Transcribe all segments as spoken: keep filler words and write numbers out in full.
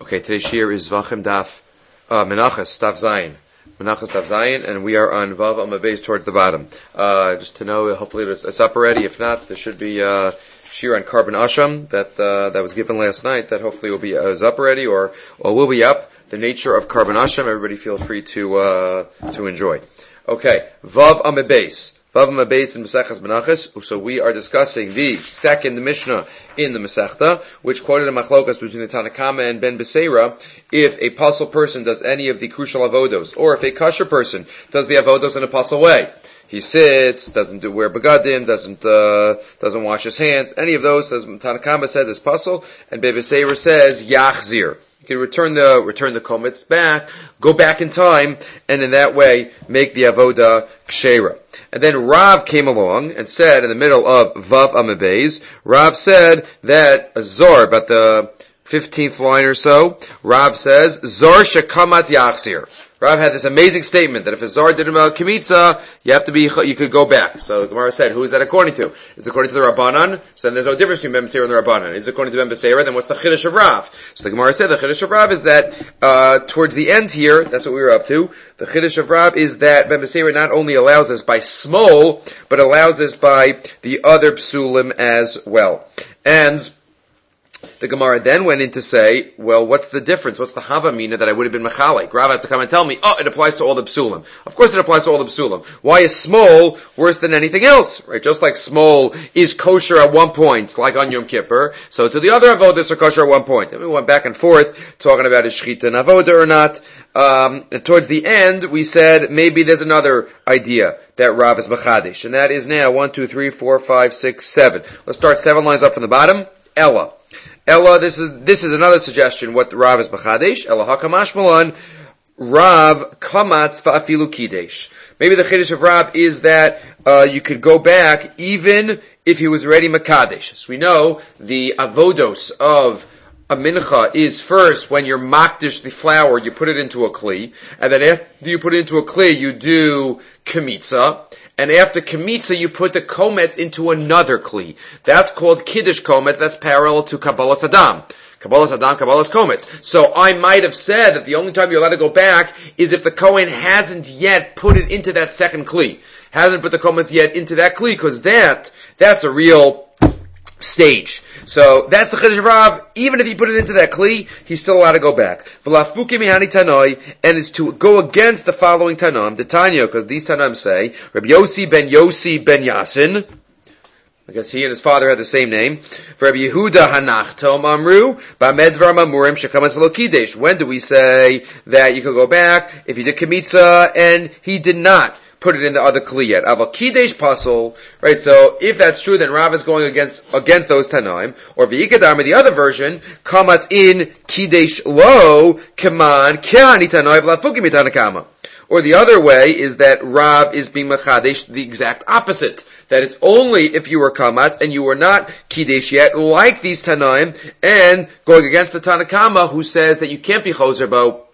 Okay, today's shir is Vachem Daf, uh, Menachas, Daf Zayin. Menachas Daf Zayin, and we are on Vav Amud Beis towards the bottom. Uh, just to know, hopefully it's, it's up already. If not, there should be, uh, shir on Carbon Asham that, uh, that was given last night that hopefully will be, uh, is up already or, or will be up. The nature of Carbon Asham, everybody feel free to, uh, to enjoy. Okay, Vav Amud Beis. Vav Amud Beis in Maseches Menachos. So we are discussing the second Mishnah in the Masechta, which quoted a machlokas between the Tanna Kama and Ben Beseira. If a puzzle person does any of the crucial avodos, or if a kosher person does the avodos in a puzzle way, he sits, doesn't do wear begadim, doesn't uh, doesn't wash his hands, any of those, as Tanna Kama says, is puzzle, and Ben Beseira says yachzir. You can return the return the komets back, go back in time, and in that way make the avoda kshera. And then Rav came along and said in the middle of Vav Amud Beis, Rav said that a zor, about the fifteenth line or so, Rav says zor shekamat yachzir. Rav had this amazing statement that if a zor did a kimitza, you have to be, you could go back. So the Gemara said, who is that according to? Is it according to the Rabbanan? So then there's no difference between Ben Beseira and the Rabbanan. Is it according to Ben Beseira? Then what's the Chiddush of Rav? So the Gemara said the Chiddush of Rav is that, uh, towards the end here, that's what we were up to, the Chiddush of Rav is that Ben Beseira not only allows us by small, but allows us by the other psulim as well. And the Gemara then went in to say, well, what's the difference? What's the Havamina that I would have been Machalik? Rav had to come and tell me, oh, it applies to all the Psulim. Of course it applies to all the Psulim. Why is small worse than anything else? Right? Just like small is kosher at one point, like on Yom Kippur, so to the other avodas are kosher at one point. And we went back and forth, talking about is shchita and avoda or not. Um, and towards the end, we said maybe there's another idea that Rav is Machadish. And that is now one, two, three, four, five, six, seven. Let's start seven lines up from the bottom. Ella. Ella, this is, this is another suggestion, what the Rav is Machadesh. Ella hakamash malan, Rav kamatz va'afilu kidesh. Maybe the Chiddush of Rav is that, uh, you could go back even if he was already Makadesh. So we know the avodos of a mincha is first when you're makdish the flour, you put it into a kli, and then after you put it into a kli, you do kamitza. And after Kemitza, you put the komets into another kli. That's called Kiddush komets. That's parallel to Kabbalas Adam. Kabbalas Adam, Kabbalas komets. So I might have said that the only time you're allowed to go back is if the Kohen hasn't yet put it into that second kli. Hasn't put the komets yet into that kli, because that, that's a real stage. So that's the Chiddush of Rav. Even if he put it into that kli, he's still allowed to go back. And it's to go against the following Tanam, the Tanya, because these Tanam say, Rabbi Yossi ben Yossi ben Yasin, I guess he and his father had the same name. Rabbi Yehuda Hanachtom Amru, Bamedvar Mamurim Shekamas Velo Kidesh. When do we say that you could go back if he did Kemitza and he did not put it in the other kli yet? Aval kidesh pasul, right? So if that's true, then Rav is going against against those tanaim. Or v'ikadam, the other version, kamatz in kidesh lo keman keani tanoi v'lafukim itanakama. Or the other way is that Rav is being machadesh the exact opposite. That it's only if you were kamatz and you were not kidesh yet, like these tanaim, and going against the Tanakama who says that you can't be choser bo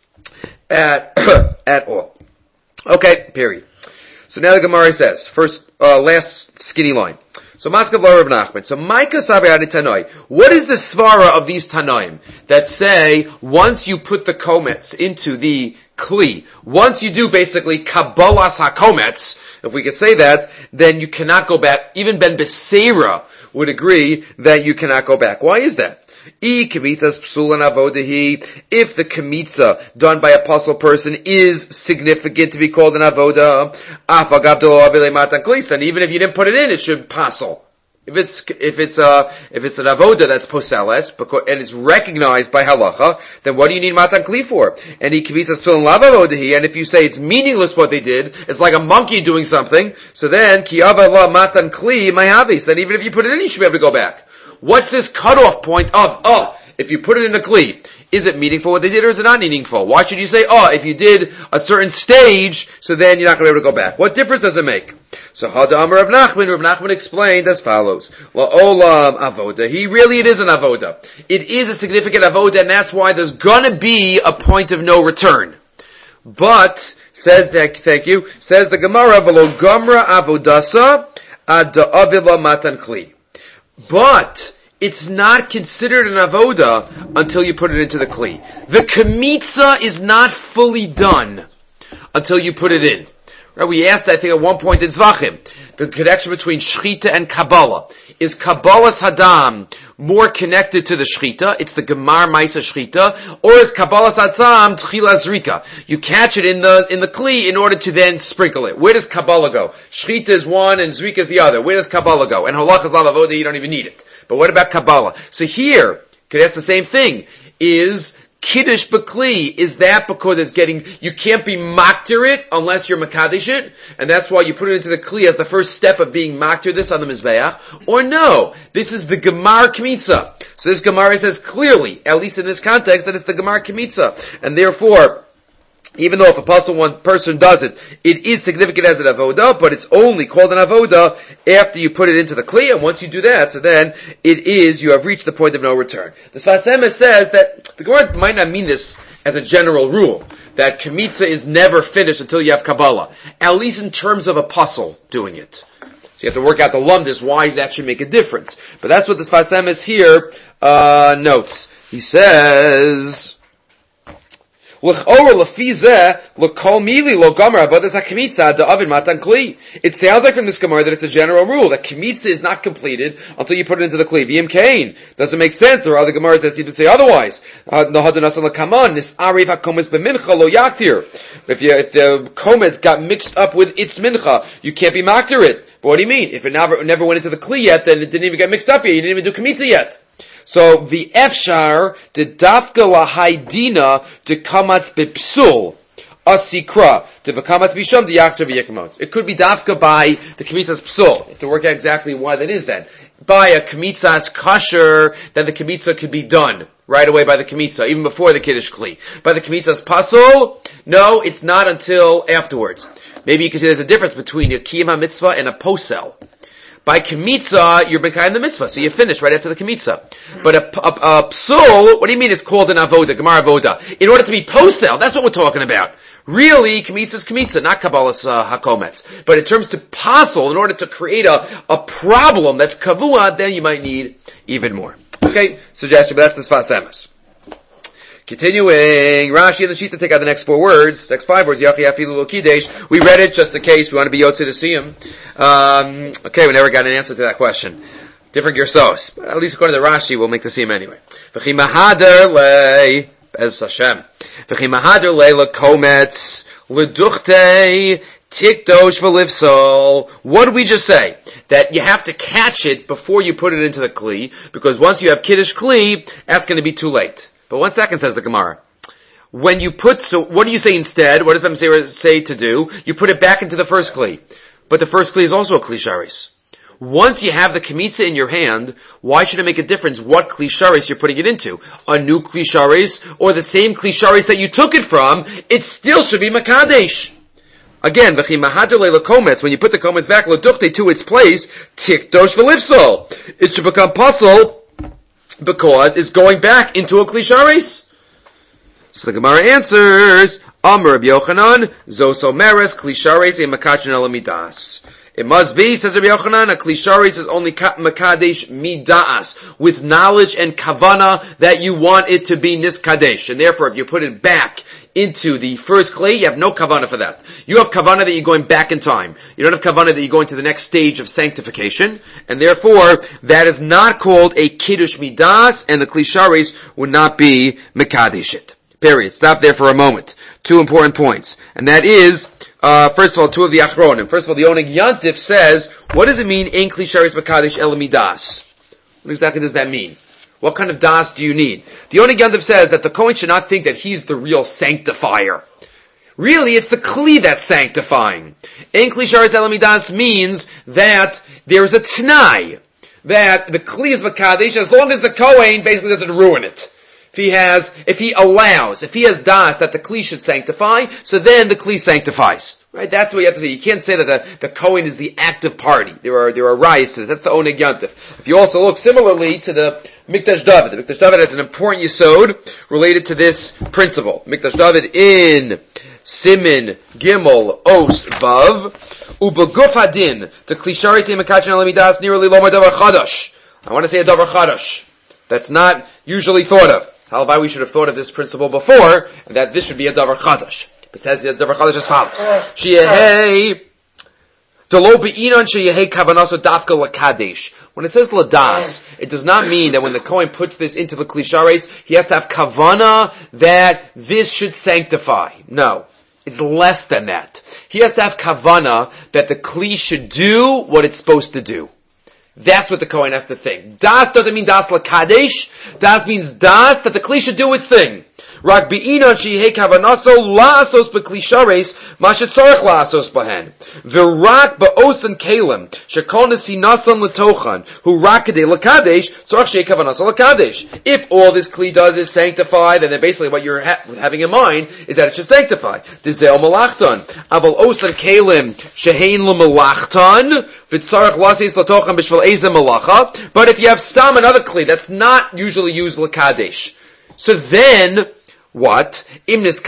at at all. Okay, period. So now the Gemara says, first, uh, last skinny line. So Maskav Lo Rav Nachman. So Maika Sabayani Tanoi. What is the svara of these Tanoim that say once you put the komets into the kli, once you do basically Kabbalas HaKomets, if we could say that, then you cannot go back. Even Ben Beseira would agree that you cannot go back. Why is that? If the kemitza done by a puzzle person is significant to be called an avoda, then even if you didn't put it in, it should puzzle. If it's if it's uh if it's an avoda that's poseles because and it's recognized by halacha, then what do you need matan kli for? And he kemitza still in avodahi, and if you say it's meaningless what they did, it's like a monkey doing something, so then ki avala matan kli mayavis. Then even if you put it in, you should be able to go back. What's this cutoff point of, oh, if you put it in the kli, is it meaningful what they did or is it not meaningful? Why should you say, oh, if you did a certain stage, so then you're not going to be able to go back? What difference does it make? So Hada Amar Rav Nachman, Rav Nachman explained as follows. Well, Olam Avoda, he really, it is an Avoda. It is a significant Avoda, and that's why there's going to be a point of no return. But, says that, thank you, says the Gemara, Velo Gamra Avodasa Ad Avila Matan Kli. But it's not considered an avoda until you put it into the kli. The kmitza is not fully done until you put it in. Right? We asked, I think, at one point in Zvachim, the connection between Shechita and Kabbalah. Is Kabbalah's Hadam more connected to the Shechita? It's the Gemar Maisa Shechita. Or is Kabbalah's Hadam Tchila Zrika? You catch it in the, in the Kli in order to then sprinkle it. Where does Kabbalah go? Shechita is one and Zrika is the other. Where does Kabbalah go? And Halach is Lav Avoda, you don't even need it. But what about Kabbalah? So here, could ask the same thing. Is Kiddush B'Kli, is that because it's getting, you can't be maktir it unless you're makadesh it, and that's why you put it into the Kli as the first step of being maktir this on the Mizbeach? Or no, this is the Gemar Kmitza. So this Gemara says clearly, at least in this context, that it's the Gemar Kmitza. And therefore, even though if a puzzle one person does it, it is significant as an avoda, but it's only called an avoda after you put it into the kli, and once you do that, so then it is, you have reached the point of no return. The Sfas Emes says that the Gemara might not mean this as a general rule, that kmitza is never finished until you have Kabbalah, at least in terms of a puzzle doing it. So you have to work out the lumdis, why that should make a difference. But that's what the Sfas Emes here uh, notes. He says, it sounds like from this Gemara that it's a general rule that Kmitza is not completed until you put it into the Kli. V'im Kain doesn't make sense. There are other Gemaras that seem to say otherwise. If you, if the Komets got mixed up with its mincha, you can't be maktir it. But what do you mean? If it never, never went into the Kli yet, then it didn't even get mixed up yet. You didn't even do Kmitza yet. So the efshar the dafka lahaydina the kamatz bepsul asikra the kamatz bisham the yakser v'yekamos. It could be dafka by the kmitzas psul. You have to work out exactly why that is. Then by a kmitzas kasher, then the kmitza could be done right away by the kmitza, even before the kiddush kli. By the kmitzas pasul, no, it's not until afterwards. Maybe you can see there's a difference between a kiyam mitzvah and a posel. By Kmitza, you're behind the mitzvah, so you finish right after the Kmitza. But a, a, a psul, what do you mean it's called an avoda, Gemara avoda? In order to be posel, that's what we're talking about. Really, Kmitza is Kmitza, not Kabbalah's uh, hakomets. But in terms to pasul, in order to create a, a problem that's kavua, then you might need even more. Okay, suggestion, but that's the Sfas Emes. Continuing, Rashi and the Shita take out the next four words, next five words, Yachi Afilu Lo Kidesh. We read it just in case we want to be Yotze to see him. Um, okay, we never got an answer to that question. Different Gersos. But at least according to Rashi, we'll make the siyum anyway. V'chi mahader le, Bez Hashem. V'chi mahader le lekometz, leduchte, tikdosh v'livsol. What did we just say? That you have to catch it before you put it into the Kli, because once you have Kiddush Kli, that's going to be too late. But one second, says the Gemara. When you put, so what do you say instead? What does Bem say to do? You put it back into the first Kli. But the first Kli is also a Kli Sharis. Once you have the Kmitza in your hand, why should it make a difference what Kli Sharis you're putting it into? A new Kli Sharis, or the same Kli Sharis that you took it from, it still should be Makadesh. Again, v'chi mahader le lekometz, when you put the komets back, leduchte to its place, tikdosh v'livsol. It should become puzzle, because it's going back into a Kli Sharis. So the Gemara answers, Amar Rabbi Yochanan, Zos Omeres Kli Sharis e Makachin Elamidas. It must be, says Rabbi Yochanan, a Kli Sharis is only Makadesh Midas, with knowledge and kavana that you want it to be Niskadesh. And therefore, if you put it back into the first Kli, you have no kavana for that. You have kavana that you're going back in time. You don't have kavana that you're going to the next stage of sanctification, and therefore, that is not called a Kiddush Midas, and the Kli Sharis would not be Mekadesh it. Period. Stop there for a moment. Two important points. And that is, uh, first of all, two of the Achronim. First of all, the Oneg Yantif says, what does it mean, Ein Kli Sharis Mekadesh El Midas? What exactly does that mean? What kind of das do you need? The Oneg Yantif says that the Kohen should not think that he's the real sanctifier. Really, it's the Kli that's sanctifying. Ein Kli Sharis El Midas means that there is a T'nai, that the Kli is Mekadesh as long as the Kohen basically doesn't ruin it. If he has, if he allows, if he has das that the Kli should sanctify, so then the Kli sanctifies. Right? That's what you have to say. You can't say that the, the Kohen is the active party. There are, there are riots to this. That's the Oneg Yantif. If you also look similarly to the Mikdash David, the Mikdash David has an important yesod related to this principle. Mikdash David in Simin Gimel Os Vav, Ubeguf Hadin, the Kli Sharis Yemekachin Alamidas nearly Lomar Davar Chadash. I want to say a davar chadash. That's not usually thought of. However, we should have thought of this principle before, and that this should be a davar chadash. It says the davar chadash as follows: Sheyehei delo beinon sheyehei kavanaso dafka lakadesh. When it says ladas, it does not mean that when the Kohen puts this into the kli shareis, he has to have kavana that this should sanctify. No, it's less than that. He has to have kavana that the kli should do what it's supposed to do. That's what the Kohen has to think. Das doesn't mean das lakadesh. Das means das, that the kli should do its thing. Rak be'inon shehei kavanaso la'asos b'kli shareis ma shetzorech la'asos bahen. V'rak ba'osan kalim shekol nesi nasan l'tochan hu rakadei lakadesh tzorech shehei kavanaso lakadesh. If all this kli does is sanctify, then basically what you're ha- having in mind is that it should sanctify. Dizeo malachton. Aval osan kalim shehein l'malachton v'tzorech lasis l'tochan b'shvel eza malacha. But if you have stam another kli that's not usually used lakadesh, so then what? If you have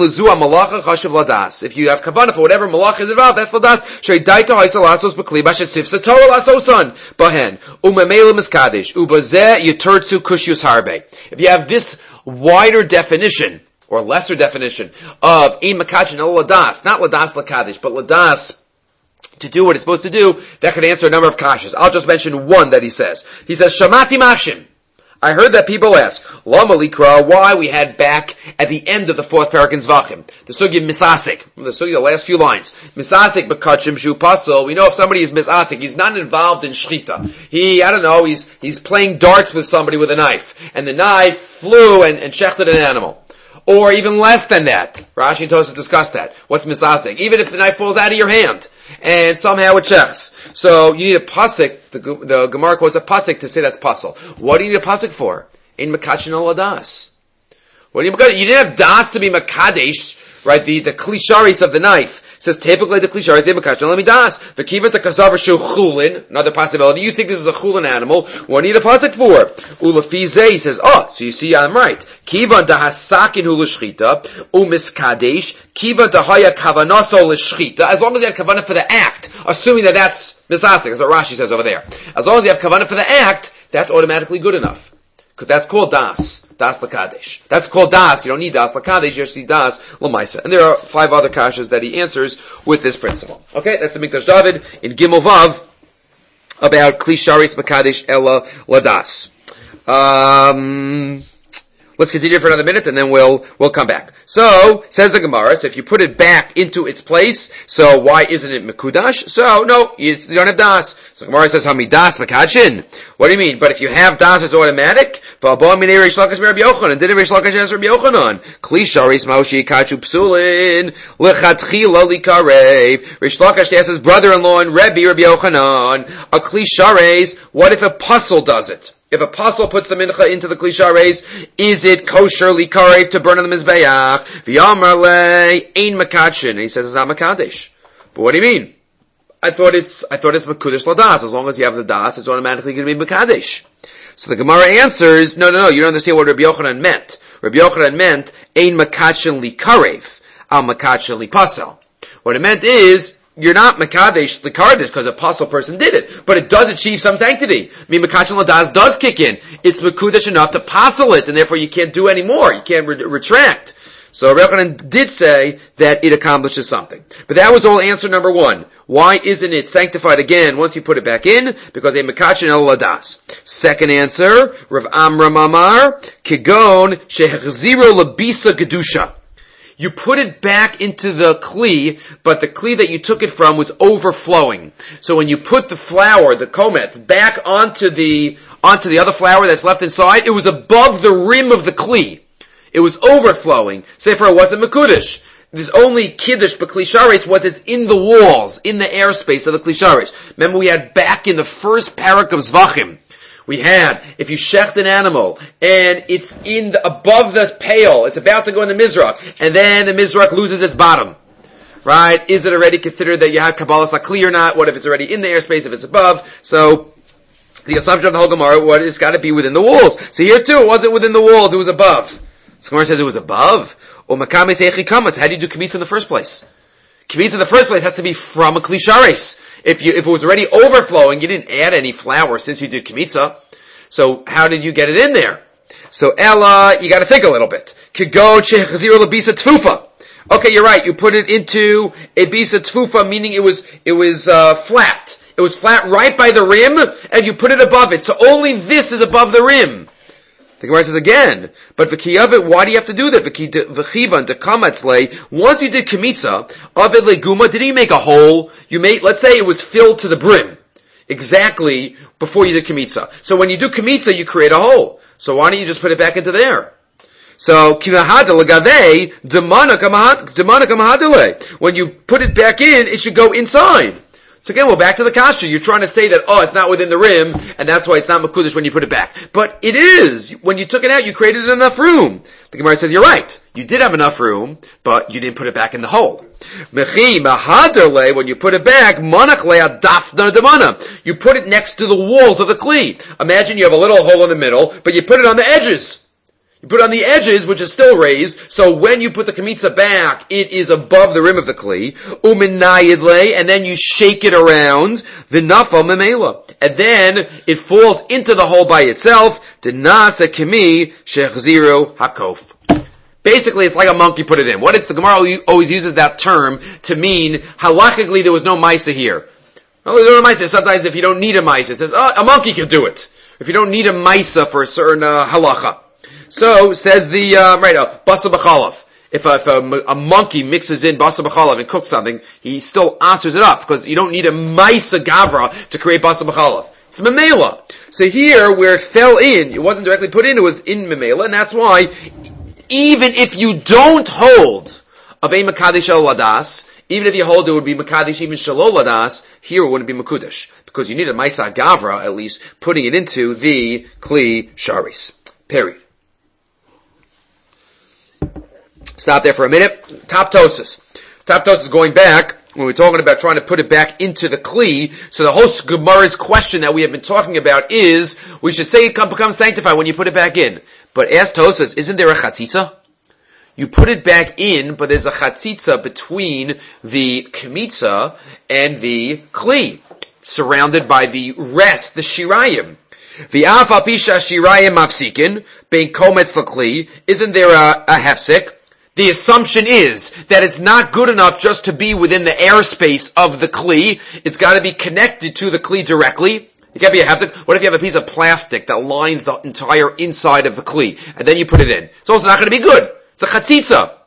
kavanah for whatever malach is involved, that's ladas. Sheidaita haisa lasos b'kli bashet sifsa Torah lasosan bahen umemela miskadesh ubazeh yiturtzu kushius harbe. If you have this wider definition or lesser definition of ein makachin el ladas, not ladas lakadesh, but ladas to do what it's supposed to do, that could answer a number of kashas. I'll just mention one that he says. He says shamati mashim. I heard that people ask, Lama Likra, why we had back at the end of the fourth parak in Zvachim, the sugya misasik, the sugya, the last few lines, misasik bekachim shu pasol. We know if somebody is misasik, he's not involved in shchita. He, I don't know, he's he's playing darts with somebody with a knife, and the knife flew and, and shechted an animal. Or even less than that. Rashi and Tosafos discussed that. What's misasik? Even if the knife falls out of your hand, and somehow it shechs. So you need a pasuk. The, the Gemara quotes a pasuk to say that's pasuk. What do you need a pasuk for? In makachin al das. What do you? You didn't have das to be makadesh, right? The the kli shareis of the knife. It says typically the kli shareis in makachin al das. V'kivat the kasavar shu chulin. Another possibility. You think this is a chulin animal? What do you need a pasuk for? Ulafize. He says, oh, so you see, I'm right. Kivan dahasakin hu l'shchita umiskadesh. Kiva dahaya kavanaso l'shchita. As long as you have kavanah for the act, assuming that that's misasik, that's what Rashi says over there. As long as you have kavanah for the act, that's automatically good enough. Because that's called das. Das lakadesh. That's called das. You don't need das lakadesh, you just need das lamaisa. And there are five other kashas that he answers with this principle. Okay, that's the Mikdash David in Gimel Vav about kli shareis makadesh ella ladas. Um... Let's continue for another minute and then we'll, we'll come back. So, says the Gemara, so if you put it back into its place, so why isn't it Mekudash? So, no, you don't have Das. So the Gemara says, Hamidas Mekachin. What do you mean? But if you have Das, it's automatic? And didn't Reish Lakish ask Rabbi Yochanan? Kli shareis ma'oshi kachu psulin, lechatchila likarev. Reish Lakish asks his brother-in-law and Rebbe, Rabbi Yochanan, a kli shareis, what if a puzzle does it? If a puzzle puts the mincha into the kli shareis, is it kosher likarev to burn on the mizbeach? V'yamar le ein makachin. And he says it's not makadesh. But what do you mean? I thought it's I thought it's mekudesh ladas. As long as you have the das, it's automatically going to be makadesh. So the Gemara answers, no, no, no. You don't understand what Rabbi Yochanan meant. Rabbi Yochanan meant ein makachin likarev, al makachin lipasel. What it meant is, you're not Makadesh Likarev because a puzzle person did it, but it does achieve some sanctity. I mean, Makachin Ladas does kick in. It's Mekudesh enough to puzzle it, and therefore you can't do any more. You can't re- retract. So Rabbi Yochanan did say that it accomplishes something. But that was all answer number one. Why isn't it sanctified again once you put it back in? Because a Makachin El Ladas. Second answer, Rav Amram Amar, Kigon Shehechziro Labisa Gedusha. You put it back into the kli, but the kli that you took it from was overflowing. So when you put the flour, the komets, back onto the onto the other flour that's left inside, it was above the rim of the kli. It was overflowing. So therefore it wasn't mekudesh. There's only kiddush but kli shareis what is in the walls, in the airspace of the kli shareis. Remember we had back in the first parak of Zvachim, we had, if you shecht an animal, and it's in the, above the pail, it's about to go in the mizrach, and then the mizrach loses its bottom. Right? Is it already considered that you have Kabbalah Sakli or not? What if it's already in the airspace, if it's above? So, the assumption of the whole Gemara, what it's got to be within the walls. So here too, it wasn't within the walls, it was above. So Gemara says it was above. Or Makame Seichi Kamatz, how do you do Kmitza in the first place? Kmitza in the first place has to be from a Kli Shareis. If you, if it was already overflowing, you didn't add any flour since you did Kmitza. So how did you get it in there? So Ella, you got to think a little bit. Kigo chechazir lebisa tfufa. Okay, you're right. You put it into a bisa tfufa, meaning it was it was uh, flat. It was flat right by the rim, and you put it above it. So only this is above the rim. The Gemara says again, but v'kiyavit, why do you have to do that? V'chivan dekamatzle. Once you did kamitza, avid leguma, didn't you make a hole? You made, let's say it was filled to the brim, exactly before you did kamitza. So when you do kamitza, you create a hole. So why don't you just put it back into there? So kivahada legave demana kamahadale. When you put it back in, it should go inside. So again, we're back to the kasha. You're trying to say that, oh, it's not within the rim, and that's why it's not makudesh when you put it back. But it is. When you took it out, you created enough room. The Gemara says, you're right. You did have enough room, but you didn't put it back in the hole. Mechi mahaderle, when you put it back, monachle adafna demana. You put it next to the walls of the kli. Imagine you have a little hole in the middle, but you put it on the edges. You put it on the edges, which is still raised, so when you put the kamitza back, it is above the rim of the kli. Uminayidle, and then you shake it around. V'nafa memela, and then it falls into the hole by itself. Denasa kimi shechziru hakof. Basically, it's like a monkey put it in. What is the Gemara always uses that term to mean halachically there was no maisa here. Well, there's no maisa. Sometimes if you don't need a maisa, it says oh, a monkey can do it. If you don't need a maisa for a certain uh, halacha. So, says the, uh, right, uh, basa b'chalav. If, a, if a, a monkey mixes in basa b'chalav and cooks something, he still answers it up, because you don't need a maisa gavra to create basa b'chalav. It's memela. So here, where it fell in, it wasn't directly put in, it was in memela, and that's why, even if you don't hold of a makadish al ladas, even if you hold it would be makadish even shalol ladas, here it wouldn't be makudish, because you need a maisa gavra, at least, putting it into the kli sharis. Period. Stop there for a minute. Top Tosas. Top Tosas going back, when we're talking about trying to put it back into the Kli, so the whole Gemara's question that we have been talking about is, we should say it becomes sanctified when you put it back in. But ask Tosas, isn't there a chatzitza? You put it back in, but there's a chatzitza between the Kmitza and the Kli, surrounded by the rest, the Shirayim. V'af al pisha Shirayim mafsikin, bein kometz l'Kli, isn't there a, a hefsek? The assumption is that it's not good enough just to be within the airspace of the kli. It's got to be connected to the kli directly. It can't be a hefsek. What if you have a piece of plastic that lines the entire inside of the kli, and then you put it in? It's also not going to be good. It's a chatzitza.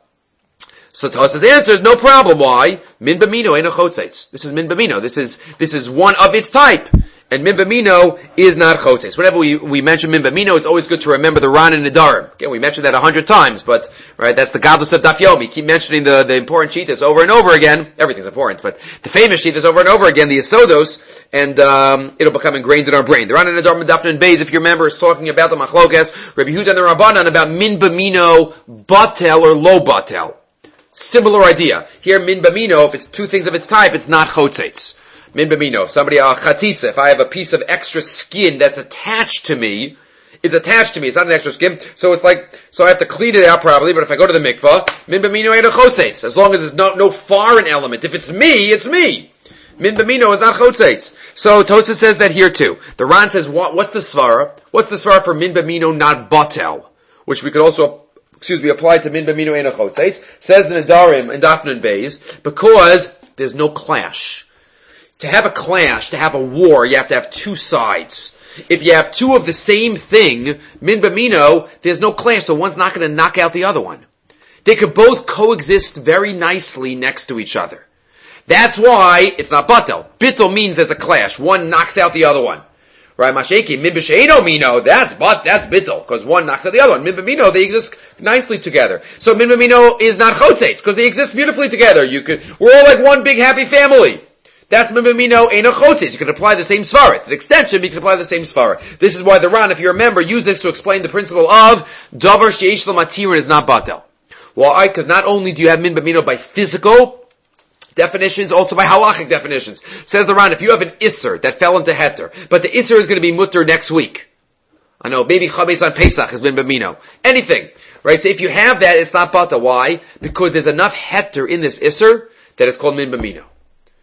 So Tosas answers, no problem. Why? Min b'mino ain't a chotzeitz. This is min b'mino. This is this is one of its type. And min b'mino is not chotzeitz. Whenever we, we mention min b'mino, it's always good to remember the Ran and Nedarim. Again, we mentioned that a hundred times, but, right, that's the godless of Daf Yomi. Keep mentioning the, the important shittas over and over again. Everything's important, but the famous shittas over and over again, the Yisodos, and, um, it'll become ingrained in our brain. The Ran and Nedarim, Daf and Beis, if you remember, is talking about the Machlokes, Rabbi Yehuda and the Rabbanan, about min b'mino batel or lo batel. Similar idea. Here, min b'mino, if it's two things of its type, it's not chotzeitz. Min b'mino, if somebody, uh, chatzitza, if I have a piece of extra skin that's attached to me, it's attached to me, it's not an extra skin, so it's like, so I have to clean it out properly, but if I go to the mikvah, min b'mino ain't a chotzeitz, as long as there's no, no foreign element. If it's me, it's me. Min b'mino is not chotzeitz. So Tosas says that here too. The Ran says, what, what's the svara? What's the svara for min b'mino not batel? Which we could also, excuse me, apply to min b'mino ain't a chotzeitz. Says the Nedarim and Daf and Beis, because there's no clash. To have a clash, to have a war, you have to have two sides. If you have two of the same thing, min b'mino, there's no clash, so one's not going to knock out the other one. They could both coexist very nicely next to each other. That's why it's not batel. Bittel means there's a clash. One knocks out the other one. Right, masheki, min b'sheino mino, that's but that's bittel, because one knocks out the other one. Min b'mino, they exist nicely together. So min b'mino is not chotzeitz, because they exist beautifully together. You could, we're all like one big happy family. That's min b'mino ain't a chotzeitz. You can apply the same svara. It's an extension, but you can apply the same svara. This is why the Ran, if you remember, used this to explain the principle of davar sheyesh lo matirin is not batel. Why? Because not only do you have min b'mino by physical definitions, also by halachic definitions. Says the Ran, if you have an isser that fell into heter, but the isser is going to be mutter next week. I know, maybe chametz on Pesach has been b'mino. Anything. Right? So if you have that, it's not batel. Why? Because there's enough heter in this isser that it's called min b'mino.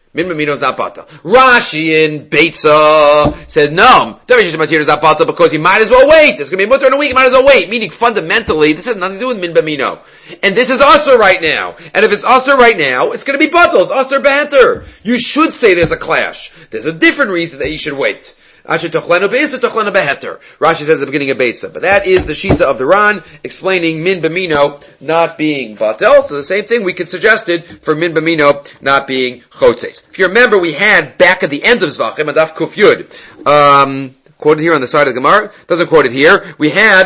Min b'mino is not batal. Rashi in Beitza says no. Davish Matir is not batal because he might as well wait. There's going to be a mutter in a week. He might as well wait. Meaning fundamentally, this has nothing to do with min b'mino. And this is usher right now. And if it's usher right now, it's going to be batal. It's usher banter. You should say there's a clash. There's a different reason that you should wait. Rashi says at the beginning of Beitza. But that is the Shita of the Ran, explaining Min B'mino not being Batel. So the same thing we could suggested for Min B'mino not being Chotzeis. If you remember, we had back at the end of Zvachim, Adaf Kuf Yud, um, quoted here on the side of the Gemara, doesn't quote it here, we had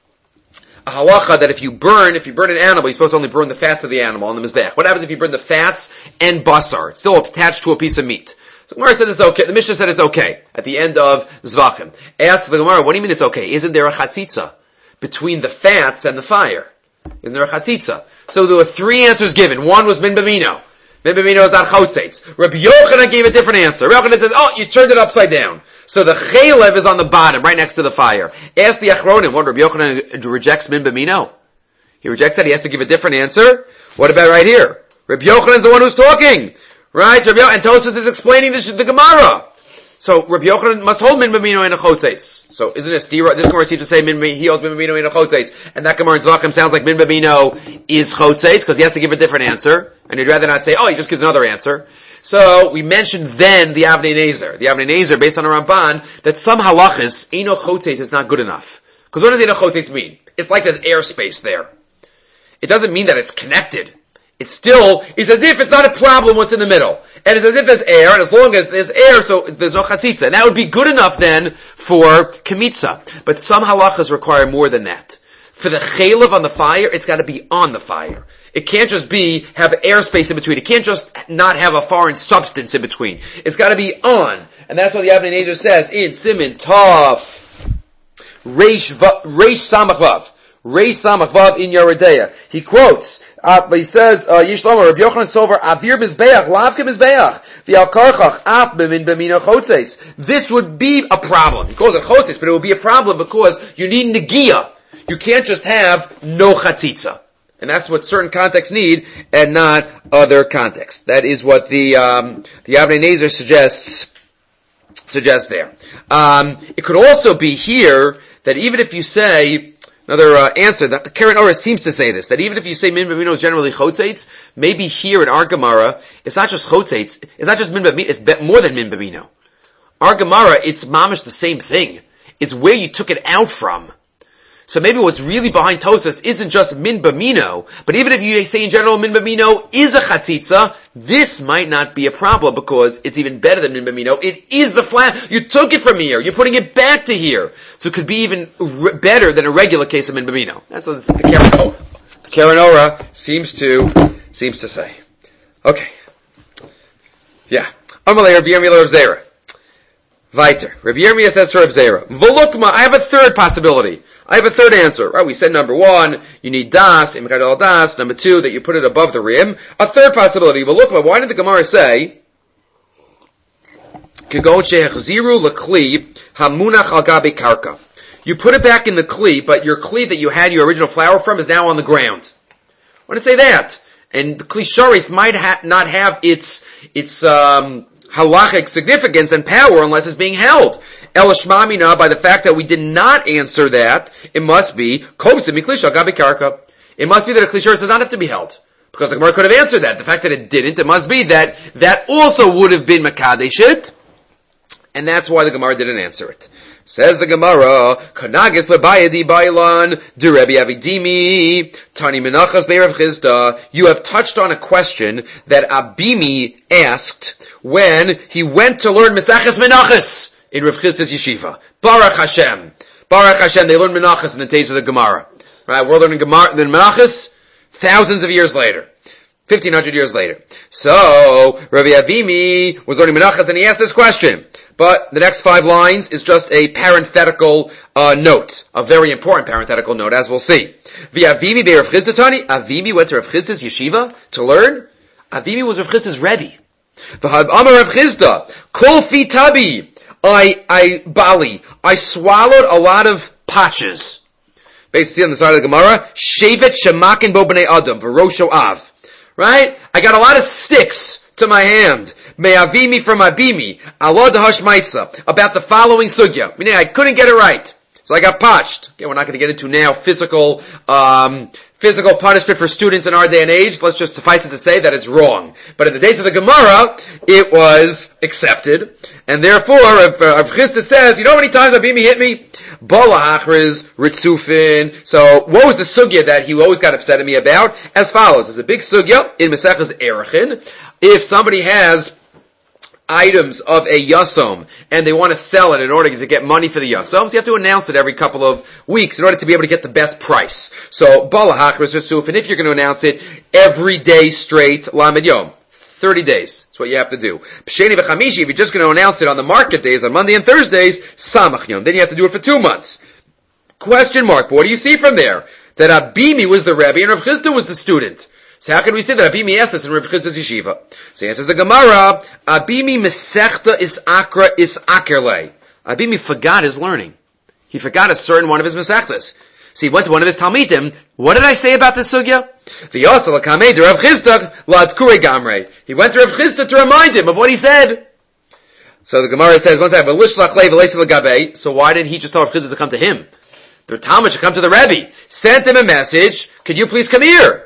a halacha that if you burn, if you burn an animal, you're supposed to only burn the fats of the animal on the mizbech. What happens if you burn the fats and basar? It's still attached to a piece of meat. So Gemara said it's okay. The Mishnah said it's okay at the end of Zvachim. Ask the Gemara, what do you mean it's okay? Isn't there a chatzitza between the fats and the fire? Isn't there a chatzitza? So there were three answers given. One was min b'mino. Min b'mino is not chotzeitz. Rabbi Yochanan gave a different answer. Rabbi Yochanan says, oh, you turned it upside down. So the chaylev is on the bottom, right next to the fire. Ask the Achronim, what, Rabbi Yochanan rejects min b'mino? He rejects that. He has to give a different answer. What about right here? Rabbi Yochanan is the one who's talking. Right? Rabbi Yochanan, and Tosfos is explaining this, the Gemara. So Rabbi Yochanan must hold min b'mino in a chotzeitz. So isn't it stira? This Gemara seems to say min, he holds min b'mino in a chotzeitz, and that Gemara in Zvachim sounds like min b'mino is chotzeitz because he has to give a different answer, and he'd rather not say, oh, he just gives another answer. So we mentioned then the Avnei Nezer, the Avnei Nezer based on a Ramban that some halachas eno chotzeitz is not good enough. Because what does eno chotzeitz mean? It's like there's airspace there. It doesn't mean that it's connected. It still is as if it's not a problem what's in the middle. And it's as if there's air, and as long as there's air, so there's no chatzitza. And that would be good enough then for kemitza. But some halachas require more than that. For the chaylev on the fire, it's gotta be on the fire. It can't just be, have airspace in between. It can't just not have a foreign substance in between. It's gotta be on. And that's what the Avnei Nezer says in Siman Tov, Reish, Reish Samach Vav. Reish Samach Vav in Yeridea. He quotes, uh, he says, Yishlomo, Rabbi Yochanan Sover, Avir Mizbeach, Lavke Mizbeach, V'al Karchach, Af B'min B'mino Chotzeis. This would be a problem. He calls it Chotzeis, but it would be a problem because you need Negiah. You can't just have no Chatzitza. And that's what certain contexts need, and not other contexts. That is what the, um, the Avnei Nezer suggests, suggests there. Um, it could also be here that even if you say, another uh, answer, that Karen Ora seems to say this, that even if you say min b'mino is generally chotzeitz, maybe here in our Gemara, it's not just chotzeitz, it's not just min b'mino, it's be- more than min b'mino. Our Gemara, it's mamish the same thing. It's where you took it out from. So maybe what's really behind Tosfos isn't just min b'mino, but even if you say in general min b'mino is a chatzitza, this might not be a problem because it's even better than min b'mino. It is the flat. You took it from here. You're putting it back to here. So it could be even re- better than a regular case of min b'mino. That's what the Karen Ora, the Karen Ora seems to, seems to say. Okay. Yeah. Amalei Rabbi Yirmiyah Rav Zera. Weiter. Rabbi Yirmiyah says to Rav Zera, Volukma, I have a third possibility. I have a third answer. Right? We said number one, you need das, imkad al das. Number two, that you put it above the rim. A third possibility. Volukma, why did the Gemara say, Kagon shehechziru l'kli hamunach al gabi karka. You put it back in the kli, but your kli that you had your original flour from is now on the ground. Why did it say that? And the kli sharis might ha- not have its, its, um, halachic significance and power unless it's being held. El Shmamina, by the fact that we did not answer that, it must be Kobsim Miklisha Gabi Karka. It must be that a Klishar does not have to be held. Because the Gemara could have answered that. The fact that it didn't, it must be that that also would have been Makadeshit. And that's why the Gemara didn't answer it. Says the Gemara, Kanagis Babayadi Bailan, Derebi Avidimi, Tani Menachas Be'erav Chizda. You have touched on a question that Abimi asked when he went to learn Mesachas Menachas in Rav Chizda's yeshiva. Baruch Hashem. Baruch Hashem, they learned Menachas in the days of the Gemara. Right, we're learning Gemara, then Menachas thousands of years later. Fifteen hundred years later. So, Rabbi Avimi was learning Menachas and he asked this question. But the next five lines is just a parenthetical uh, note. A very important parenthetical note, as we'll see. V'Avimi be Rav Chizda Tani. Avimi went to Rav Chizda's yeshiva to learn. Avimi was Rav Chizda's Rebbe. V'Amar Rav Chizda, Kol fi tabi. I, I, Bali, I swallowed a lot of patches. Basically on the side of the Gemara, Shevet Shemakin Bo B'nei Adam, V'Rosho Av. Right? I got a lot of sticks to my hand. Me'avimi from Abimi, Allah Dahash Maitza, about the following sugya. Meaning I couldn't get it right. So I got potched. Again, we're not going to get into now physical, um, physical punishment for students in our day and age. Let's just suffice it to say that it's wrong. But in the days of the Gemara, it was accepted. And therefore, if, uh, if Chisda says, you know how many times Abimi hit me? Bala Achriz, Ritzufin. So, what was the sugya that he always got upset at me about? As follows. There's a big sugya in Maseches Erechin. If somebody has items of a yasom and they want to sell it in order to get money for the yasoms, you have to announce it every couple of weeks in order to be able to get the best price. So, Bala Achriz, Ritzufin, if you're going to announce it every day straight, Lamed Yom. thirty days. That's what you have to do. P'sheni v'chamishi, if you're just going to announce it on the market days, on Monday and Thursdays, samach yom. Then you have to do it for two months. Question mark. But what do you see from there? That Abimi was the Rebbe and Rav Chisda was the student. So how can we say that Abimi asked us in Rav Chisda's yeshiva? So he answers the Gemara, Abimi mesechta is akra is akerle. Abimi forgot his learning. He forgot a certain one of his mesechtas. So he went to one of his Talmidim. What did I say about this sugya? He went to Rav Chisda to remind him of what he said. So the Gemara says, one second, so why didn't he just tell Rav Chisda to come to him? The Talmud should come to the Rebbe. Sent him a message, could you please come here?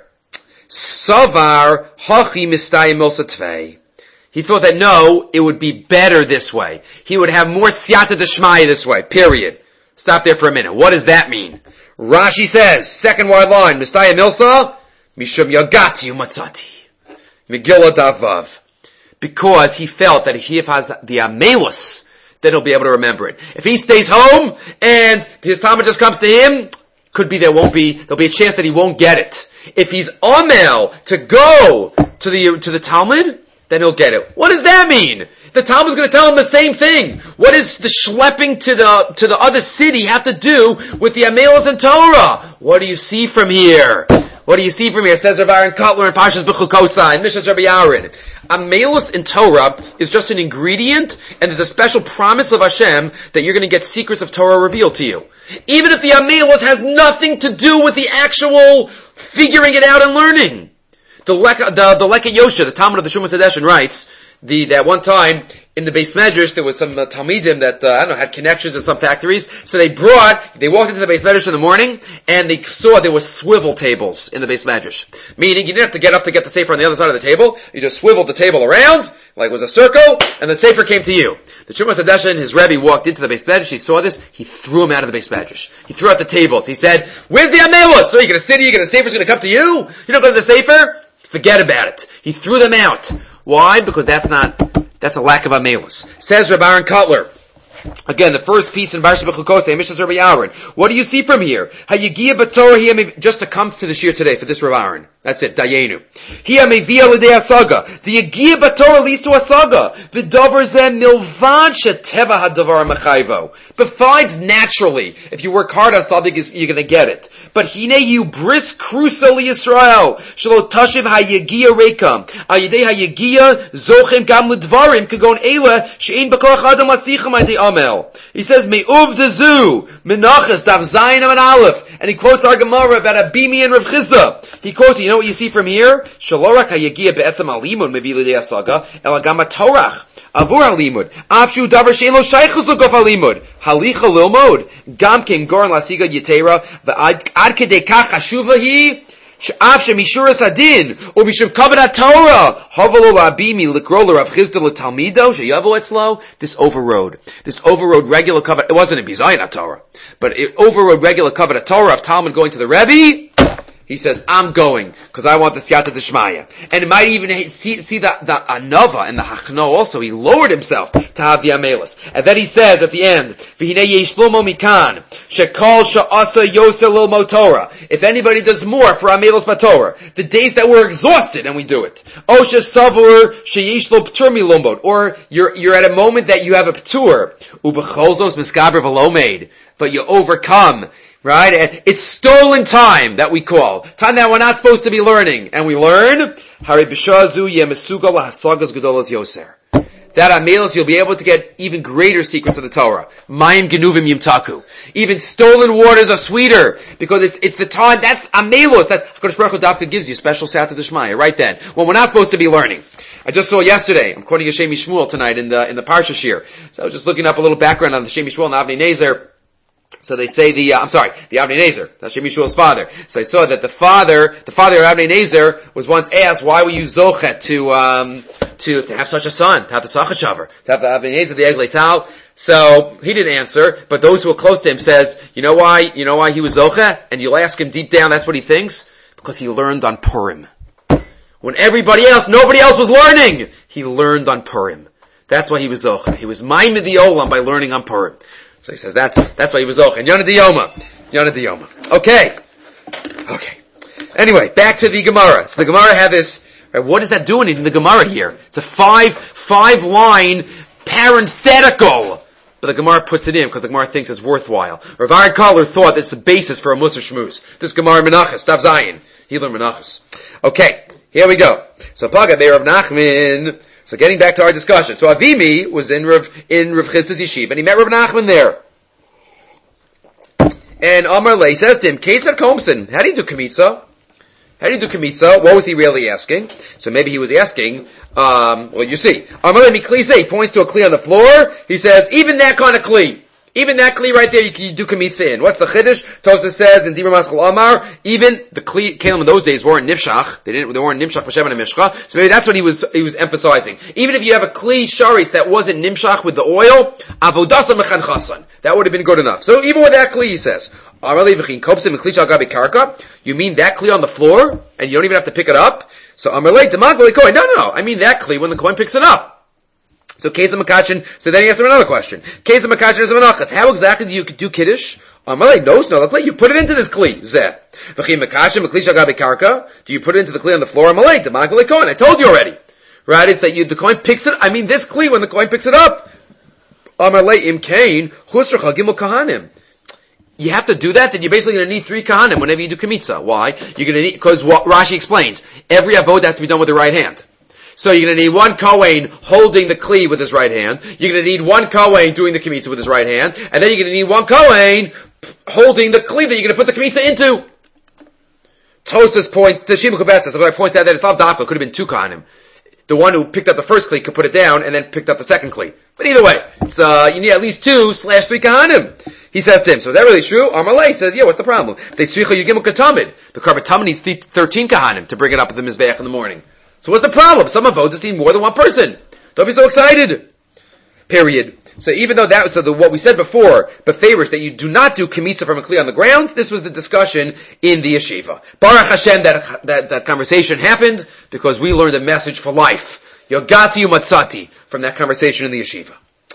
Savar hachi mistayim milsa tvei. He thought that no, it would be better this way. He would have more siyata d'shmaya this way, period. Stop there for a minute. What does that mean? Rashi says, second wide line, Mistaya Milsa, Mishum Yagati Umatzati. Megillah Davav. Because he felt that if he has the Amelus, then he'll be able to remember it. If he stays home, and his Talmud just comes to him, could be there won't be, there'll be a chance that he won't get it. If he's Amel to go to the, to the Talmud, then he'll get it. What does that mean? The Talmud's going to tell him the same thing. What does the schlepping to the to the other city have to do with the Amelos and Torah? What do you see from here? What do you see from here? It says Rav Aaron Kotler in Parshas B'chukosa and Mishas Rabbi Aaron. Amelos in Torah is just an ingredient, and there's a special promise of Hashem that you're going to get secrets of Torah revealed to you. Even if the Amelos has nothing to do with the actual figuring it out and learning. The Leka, the, the Leka Yosha, the Talmud of the Shumas Hadeshin writes, The, that one time, in the Beis Medrash, there was some uh, Talmidim that, uh, I don't know, had connections in some factories. So they brought, they walked into the Beis Medrash in the morning, and they saw there was swivel tables in the Beis Medrash. Meaning, you didn't have to get up to get the sefer on the other side of the table. You just swiveled the table around, like it was a circle, and the sefer came to you. The Shumas Hadeshin, his Rebbe, walked into the Beis Medrash, he saw this, he threw him out of the Beis Medrash. He threw out the tables. He said, where's the Amelos? So you're gonna sit here, you're gonna, the sefer's gonna come to you? You don't go to the sefer? Forget about it. He threw them out. Why? Because that's not, that's a lack of amelus. Says Rav Aaron Kotler. Again, the first piece in Parshas B'chukosa, Mishas Rabbi Aaron. What do you see from here? Hayigia b'Torah hiya, just to come to the shir today for this Rav Aaron. That's it, Dayenu. Hiya mevia l'dei asaga. The Yigia b'Torah leads to asaga. V'davar zeh milvan sheteva hadavar mechayvo. Besides, naturally, if you work hard on something, you're going to get it. But hine you bris krusa li Yisrael. Shelo tashiv hayigia rekam. Ayidei hayigia zochem gam l'dvarim kagon eila she'ein b'koach adam lasichem ayidei amel. He says, me'uv dezu, menachas, dav zayin and aleph. And he quotes our Gemara about Abimi and Rav Chisda. He quotes, you know what you see from here? Shalorak hayagia be'etzam alimud mevi l'dei asaga, ela gam torach. Avur halimud. Afshu davar she'en lo shaychus l'gof halimud. Halicha lilmod. Gam ken goran lasiga yitera. V'ad kedei kach hashuva hi. She'af she'mishuras hadin. Or mishuv kavanat Torah. Havalo l'abimi l'kro l'Rav Chisda l'talmido. She'yavo etzlo. This overrode. This overrode regular kavanat. It wasn't in Bizayin Torah. But it overrode regular kavanat Torah of Talmud going to the Rebbe. He says, I'm going, because I want the siyata d'shmaya. And it might even see, see the, the anava and the hachno also. He lowered himself to have the amelis. And then he says at the end, V'hinei yeshlomo mikan, shekol sha'asa yoser lil motora. If anybody does more for amelis batorah, the days that we're exhausted and we do it. O shesavur sheyeshlo p'tur milombod. Or you're, you're at a moment that you have a p'tur. Ubecholzos miskaber v'lomeid. But you overcome. Right? And it's stolen time that we call. Time that we're not supposed to be learning. And we learn, Hari b'shazu yemesugal hasagas gedolos yoser. That amelos, you'll be able to get even greater secrets of the Torah. Mayim genuvim yimtaku. Even stolen waters are sweeter. Because it's, it's the time, that's amelos. That's, HaKadosh Baruch Hu Dafka gives you special siyata d'shmaya. Right then. When we're not supposed to be learning. I just saw yesterday, I'm quoting a Shemi Shmuel tonight in the, in the Parsha Shir. So I was just looking up a little background on the Shemi Shmuel and Avnei Nezer. So they say the, uh, I'm sorry, the Avnei Nezer, that's Shemi Shmuel's father. So I saw that the father, the father of Avnei Nezer was once asked, why were you zochet to, um, to, to have such a son, to have the Sachashavar, to have the Avnei Nezer, the Eglei Tal? So he didn't answer, but those who are close to him says, you know why, you know why he was zochet? And you'll ask him deep down, that's what he thinks? Because he learned on Purim. When everybody else, nobody else was learning, he learned on Purim. That's why he was zochet. He was maimed the olam by learning on Purim. So he says that's that's why he was zochet. And Yonah Diyoma, Yonah Diyoma. Okay, okay. Anyway, back to the Gemara. So the Gemara had this. Right, what is that doing in the Gemara here? It's a five five line parenthetical, but the Gemara puts it in because the Gemara thinks it's worthwhile. Rav Ari Kahler thought that's the basis for a Musar Shmuz. This Gemara Menachos, Tav Zayin. He learned Menachos. Okay, here we go. So Paga Be'er Rav Nachman. So getting back to our discussion. So Avimi was in Rav, in Rav Chisda's yeshiva, and he met Rav Nachman there. And Amar Lei says to him, Ketzad Komson, how do you do Kamitza? How do you do Kamitza? What was he really asking? So maybe he was asking, um, well you see, Amar Lei Mikli, he points to a Kli on the floor, he says, even that kind of Kli, even that Kli right there, you can do Kamitza in. What's the Chiddush? Tosfos says in Dibur Maskal Amar, even the Kli, Kalim in those days weren't Nifshach, they didn't, they weren't Nimshach B'Shem and Mishcha, so maybe that's what he was, he was emphasizing. Even if you have a Kli Sharis that wasn't Nimshach with the oil, Avodasa Mechan Chasan, that would have been good enough. So even with that Kli, he says, you mean that Kli on the floor, and you don't even have to pick it up? So Amalei, Demagvali Kohen, no, no, no, I mean that Kli when the Kohen picks it up. So Keza Makachin, so then he asks him another question. Keza Makachin is a Menachas. How exactly do you do Kiddush? Amalei, no, no, the Kli, you put it into this Kli, Zeh. V'chim Makachin, Makli Shagabi Karka, do you put it into the Kli on the floor? Amalei, Demagvali Kohen, I told you already. Right, it's that you, the Kohen picks it, I mean this Kli when the Kohen picks it up. Amalei, Im Kain, Chusracha Gimel Kahanim. You have to do that, then you're basically going to need three kahanim whenever you do kamitza. Why? You're going to need, because what Rashi explains, every avod has to be done with the right hand. So you're going to need one kohen holding the kli with his right hand. You're going to need one kohen doing the kamitza with his right hand, and then you're going to need one kohen holding the kli that you're going to put the kamitza into. Tosfos points, the Shimon Kubetza points out that it's not dafka, it could have been two kahanim. The one who picked up the first kli could put it down and then picked up the second kli. But either way, it's, uh, you need at least two slash three kahanim. He says to him, so is that really true? Amalei says, yeah, what's the problem? They tzricha yugimel katamid. The karbatamid needs thirteen kahanim to bring it up at the mizbeach in the morning. So what's the problem? Some avodas need more than one person. Don't be so excited. Period. So even though that was so the, what we said before, but favors that you do not do kamitza from a kli on the ground, this was the discussion in the yeshiva. Baruch Hashem, that, that, that conversation happened because we learned a message for life. Yogati umatzati from that conversation in the yeshiva.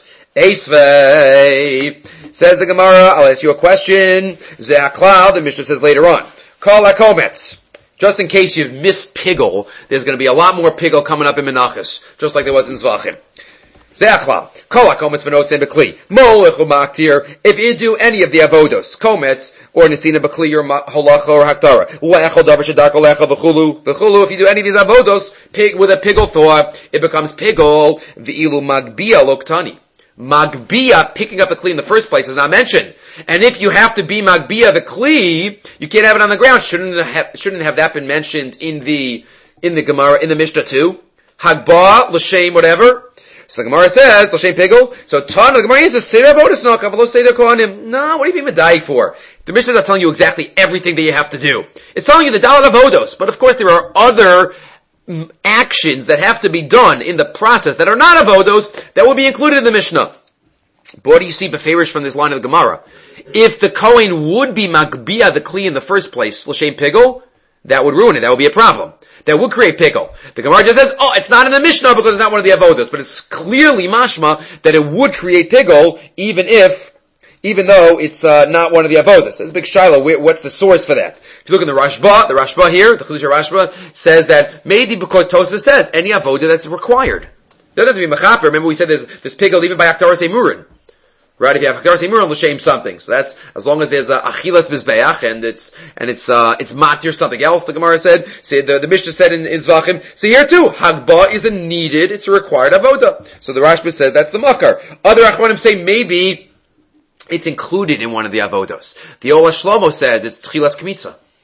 Eisvei, says the Gemara, I'll ask you a question. Ze'aklal, the Mishnah says later on. Kol hakometz. Just in case you've missed Pigel, there's going to be a lot more Pigel coming up in Menachos, just like there was in Zvachim. Ze'aklal. Kol hakometz v'notzen b'kli. Molech u'maktir. If you do any of the avodos, kometz, or nesina b'kli, or holacha, or haktara. Le'echol davar shedarko le'echol v'chulu. V'chulu, if you do any of these avodos, pig, with a Pigel thought, it becomes Pigel, v'ilu magbia loktani. Magbia, picking up the kli in the first place, is not mentioned. And if you have to be magbia the kli, you can't have it on the ground. Shouldn't have, shouldn't have that been mentioned in the, in the Gemara, in the Mishnah too? Hagba, l'shem, whatever. So the Gemara says, l'shem pigel. So ton, the Gemara says, say their bonus knock, but say their kohanim. No, what do you mean medayik for? The Mishnah is not telling you exactly everything that you have to do. It's telling you the dalat avodos, but of course there are other actions that have to be done in the process that are not avodos that will be included in the Mishnah. But what do you see beferish from this line of the Gemara? If the Kohen would be magbia the kli in the first place, l'shem pigel, that would ruin it. That would be a problem. That would create pigel. The Gemara just says, oh, it's not in the Mishnah because it's not one of the avodos, but it's clearly mashma that it would create pigel even if, even though it's uh, not one of the avodos. There's a big shiloh. What's the source for that? If you look in the Rashba, the Rashba here, the Chiddush Rashba says that maybe because Tosfos says any avodah that's required. It doesn't have to be mechaper. Remember we said there's this pigel even by Aktaras Emurin. Right? If you have Aktaras Emurin, l'shem something. So that's, as long as there's a achilas mizbeach and it's, and it's, uh, it's matir something else, the Gemara said, say the, the Mishnah said in, in Zvachim. So here too, Hagba isn't needed, it's a required avodah. So the Rashba said that's the makar. Other Achronim say maybe it's included in one of the avodos. The Ola Shlomo says it's tchilas kmitza.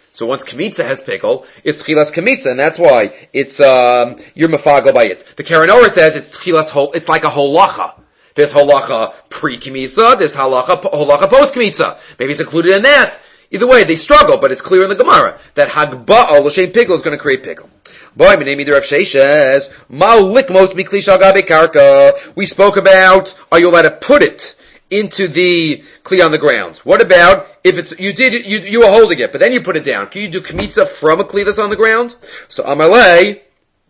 So once Kmitza has pickle, it's Chilas Kmitza, and that's why it's, um, you're mafagel by it. The Karen Orah says it's Chilas hol, it's like a holacha. There's holacha pre-Kmitza, there's halacha, holacha post-Kmitza. Maybe it's included in that. Either way, they struggle, but it's clear in the Gemara that Hagba'al L'Shem Pickle is going to create pickle. Boy, my name either of Sheishes, Ma'ulik most mikli shagabe karka. We spoke about, are you allowed to put it into the kli on the ground? What about if it's, you did, you, you were holding it, but then you put it down. Can you do kmitza from a kli that's on the ground? So Amalei,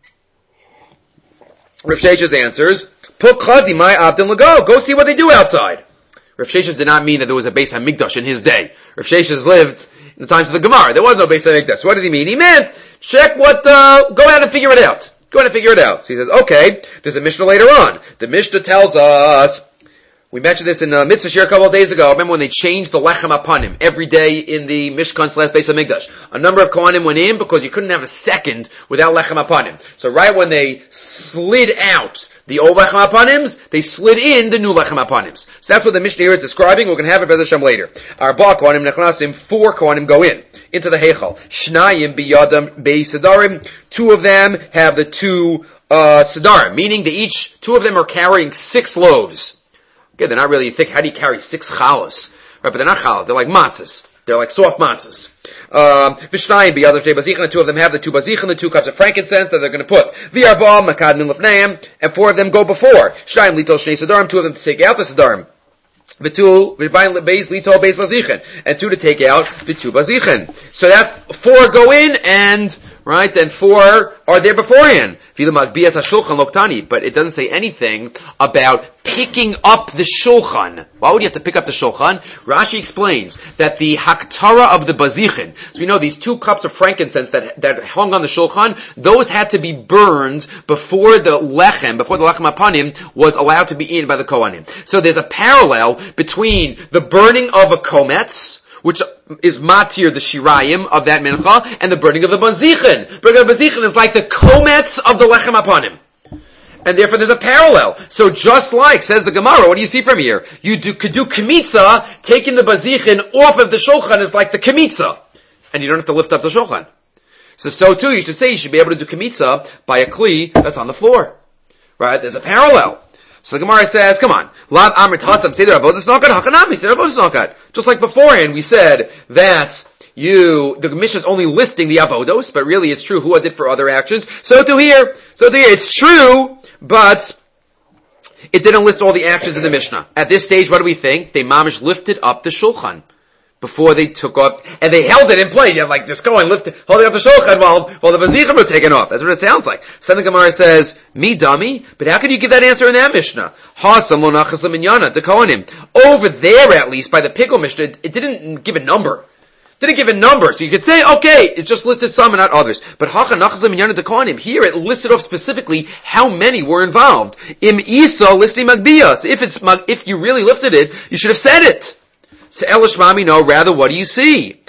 Rav Sheishes answers, put chazi my abdin lago. Go see what they do outside. Rav Sheishes did not mean that there was a Beis HaMikdash in his day. Rav Sheishes lived in the times of the Gemara. There was no Beis HaMikdash. What did he mean? He meant, check what, uh, go out and figure it out. Go out and figure it out. So he says, okay, there's a Mishnah later on. The Mishnah tells us, we mentioned this in uh, Mitzvah Shir a couple of days ago. Remember when they changed the Lechem Apanim every day in the Mishkan slash Beis HaMikdash? A number of Kohanim went in because you couldn't have a second without Lechem Apanim. So right when they slid out the old Lechem Apanims, they slid in the new Lechem Apanims. So that's what the Mishnah here is describing. We're going to have it B'ez Hashem later. Arba Kohanim Nechnasim, four Kohanim go in, into the Heichal. Shnayim biyadam be'isidarim, two of them have the two, uh, sidarim, meaning they each, two of them are carrying six loaves. Okay, they're not really, you think, how do you carry six chalas? Right, but they're not chalas, they're like matzahs. They're like soft matzahs. Um, Vishnayim b'yadav shtei bazichin, the two of them have the two bazichin, the two cups of frankincense that they're going to put. V'arba makad min lefneim, and four of them go before. Shnayim litol shnei sidarim, two of them to take out the sidarim. The two, litol beis bazichin, and two to take out the two bazichin. So that's four go in, and, right, and four are there beforehand. But it doesn't say anything about picking up the shulchan. Why would you have to pick up the shulchan? Rashi explains that the haktara of the bazichin, so we know these two cups of frankincense that, that hung on the shulchan, those had to be burned before the lechem, before the lechem apanim was allowed to be eaten by the kohanim. So there's a parallel between the burning of a kometz, which is matir, the shirayim of that mincha, and the burning of the bazichin. Burning of the bazichin is like the kometz of the lechem apanim. And therefore there's a parallel. So just like, says the Gemara, what do you see from here? You do, could do kmitza, taking the bazichin off of the shulchan is like the kmitza. And you don't have to lift up the shulchan. So, so too, you should say you should be able to do kmitza by a kli that's on the floor. Right? There's a parallel. So the Gemara says, come on, Lav Amrit Hasam Seder Avodas Nokat Hakanami Seder Avodas Nokat. Just like beforehand, we said that you, the Mishnah is only listing the avodos, but really it's true who did for other actions. So to here, so to here, it's true, but it didn't list all the actions in the Mishnah. At this stage, what do we think? They mamish lifted up the shulchan before they took off, and they held it in place. You have like just going, lift, holding up the shulchan while, while the vazichim were taken off. That's what it sounds like. So then the Gemara says, me dummy? But how can you give that answer in that Mishnah? Hasam lo nachas leminyana, to Kohanim. Over there, at least, by the pickle Mishnah, it didn't give a number. It didn't give a number. So you could say, okay, it's just listed some and not others. But hacha nachas leminyana to Kohanim. Here it listed off specifically how many were involved. Im isa listing magbiyas. If it's, if you really lifted it, you should have said it. So elishmami no, rather what do you see?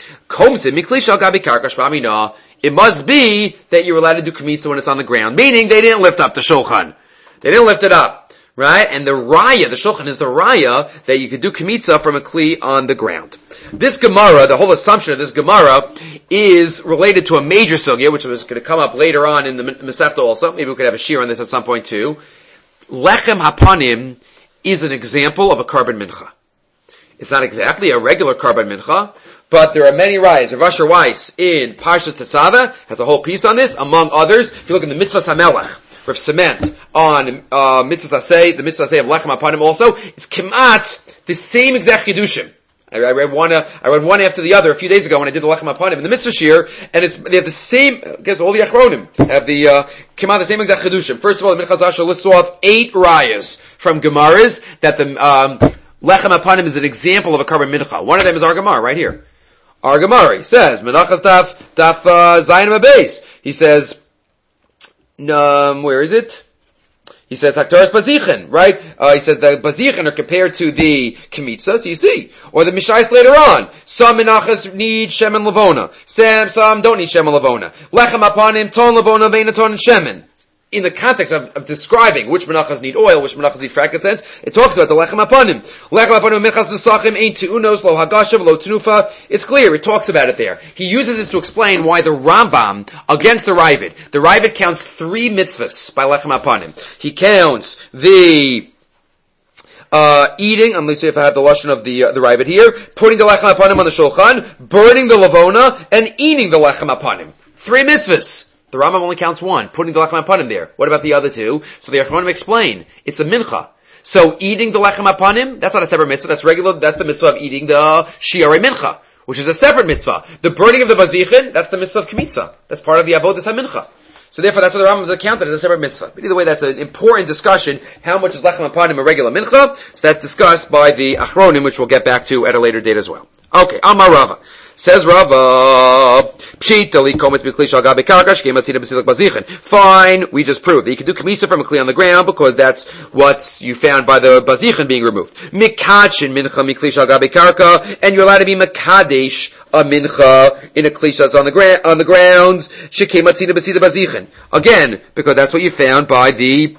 It must be that you're allowed to do kmitza when it's on the ground. Meaning they didn't lift up the shulchan. They didn't lift it up. Right? And the raya, the shulchan is the raya that you could do kmitza from a kli on the ground. This Gemara, the whole assumption of this Gemara is related to a major sugya, which was going to come up later on in the Masechta also. Maybe we could have a shir on this at some point too. Lechem hapanim is an example of a carbon mincha. It's not exactly a regular carbon mincha, but there are many rayas. Rav Asher Weiss in Parshas Tetzaveh has a whole piece on this, among others. If you look in the Mitzvah Samelech, Rav Cement on uh, Mitzvah Aseh, the Mitzvah Aseh of Lechem Hapanim also, it's kemat the same exact chidushim. I, I read one. Uh, I read one after the other a few days ago when I did the Lechem Hapanim in the Mitzvah Shir, and it's they have the same. I guess all the Achronim have the uh, kemat the same exact chidushim. First of all, the Minchas Asher lists off eight rayas from Gemaras that the um, Lechem Hapanim is an example of a carbon mincha. One of them is our Gemara right here. Our Gemara, he says, Menachas daf, daf, uh, Zayin Mabes. He says, um, where is it? He says, Haktaras Bazichin, right? Uh, he says the Bazichin are compared to the Kmitza, so you see. Or the Mishais later on. Some Menachas need Shemen Levona. Some, some don't need Shemen Levona. Lechem Hapanim, Ton Levona, Veina Ton and Shemen. in the context of, of describing which menachas need oil, which menachas need frankincense, it talks about the lechem apanim. Lechem apanim minchas nesachim ain't tu'unos lo hagashav lo tenufa. It's clear. It talks about it there. He uses this to explain why the Rambam against the Ravid. The Ravid counts three mitzvahs by lechem apanim. He counts the Uh, eating, I'm going to see if I have the lashon of the, uh, the Ravid here, putting the lechem apanim on the shulchan, burning the lavona, and eating the lechem apanim. Three mitzvahs. The Rambam only counts one, putting the lechem apanim there. What about the other two? So the Achronim explain, it's a mincha. So eating the lechem apanim, that's not a separate mitzvah, that's regular, that's the mitzvah of eating the shiarei mincha, which is a separate mitzvah. The burning of the bazichin, that's the mitzvah of kmitza. That's part of the avodas ha-mincha. So therefore, that's what the Rambam counted as a separate mitzvah. But either way, that's an important discussion. How much is lechem apanim a regular mincha? So that's discussed by the Achronim, which we'll get back to at a later date as well. Okay, Amar Rava. Says Rava, fine, we just proved that you can do kmitza from a kli on the ground because that's what you found by the bazichin being removed. Mikachin mincha mikli shal gabe karka, and you're allowed to be makadesh a mincha in a kli that's on the ground, on the ground, shekematzina b'sida bazichin. Again, because that's what you found by the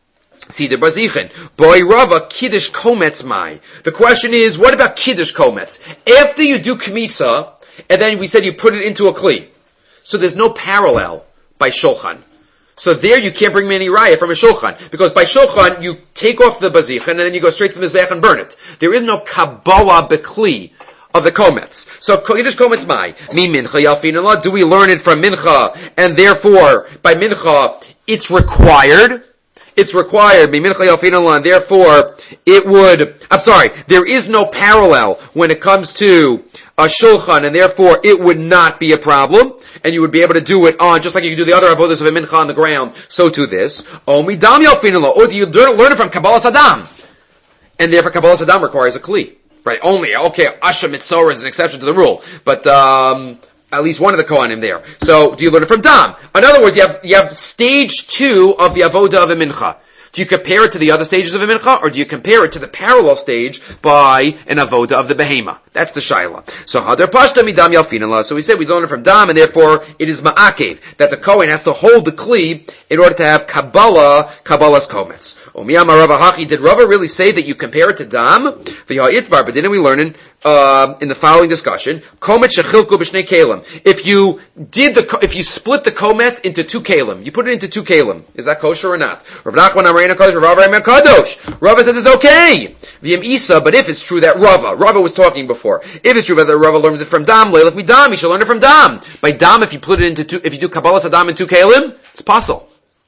Seder Bazichin. Boy Rava, Kiddush Kometz Mai. The question is, what about Kiddush Kometz? After you do Kmitza, and then we said you put it into a Kli. So there's no parallel by Shulchan. So there you can't bring me any raya from a Shulchan. Because by Shulchan, you take off the Bazichin, and then you go straight to the Mizbeach and burn it. There is no Kabbalah Bekli of the Kometz. So Kiddush Kometz Mai. Mi Mincha Yalfin Allah. Do we learn it from Mincha, and therefore, by Mincha, it's required? It's required, and therefore it would, I'm sorry, there is no parallel when it comes to a shulchan, and therefore it would not be a problem, and you would be able to do it on, just like you can do the other avodas of a mincha on the ground, so to this. Or do you learn it from Kabbalah Saddam? And therefore Kabbalah Saddam requires a kli. Right, only, okay, Asha Mitzorah is an exception to the rule, but, um, at least one of the Kohanim there. So, do you learn it from Dam? In other words, you have, you have stage two of the Avodah of a Mincha. Do you compare it to the other stages of a Mincha, or do you compare it to the parallel stage by an Avodah of the Behema? That's the Shaila. So, Hadar Pashta Midam Yalfinallah. So we said we learn it from Dam, and therefore it is Ma'akev, that the Kohen has to hold the Kli in order to have Kabbalah, Kabbalah's Kometz. Omiyama Rava Hachi, did Rava really say that you compare it to Dam? V'ya'itvar, but didn't we learn in, uh, in the following discussion, Kometz shechilku b'shnei kelim. If you did the, if you split the Kometz into two kelim, you put it into two kelim, is that kosher or not? Rav Nachman Amreina Kadosh, Rav Amreina Kadosh. Rava says it's okay. V'yim Isa, but if it's true that Rava, Rava was talking before, if it's true that Rava learns it from Dam, Leilach mi Dam, he should learn it from Dam. By Dam, if you put it into two, if you do Kabbalah Saddam in two kelim, it's possible.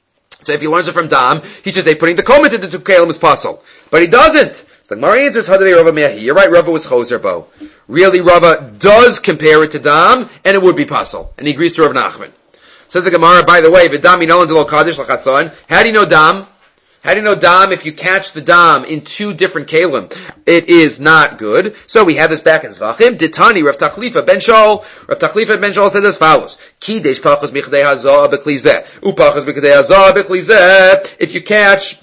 So if he learns it from Dam, he should say putting the Kometz into two kelim is possible. But he doesn't. So the Gemara answers, Hadavei Rava Mehi. You're right, Rava was Choser Bo. Really, Rava does compare it to Dam, and it would be possible. And he agrees to Rav Nachman. Says the Gemara, by the way, V'dam yinolan de lo kadosh l'chatzon. How do you know Dam? How do you know Dam? If you catch the Dam in two different kelim, it is not good. So we have this back in Zvachim. Ditani, Rav Tachlifa ben Shaul. Rav Tachlifa ben Shaul says as follows. Kidesh pachas b'chdei hazah b'klizeh. Upachas b'chdei hazah b'klizeh. If you catch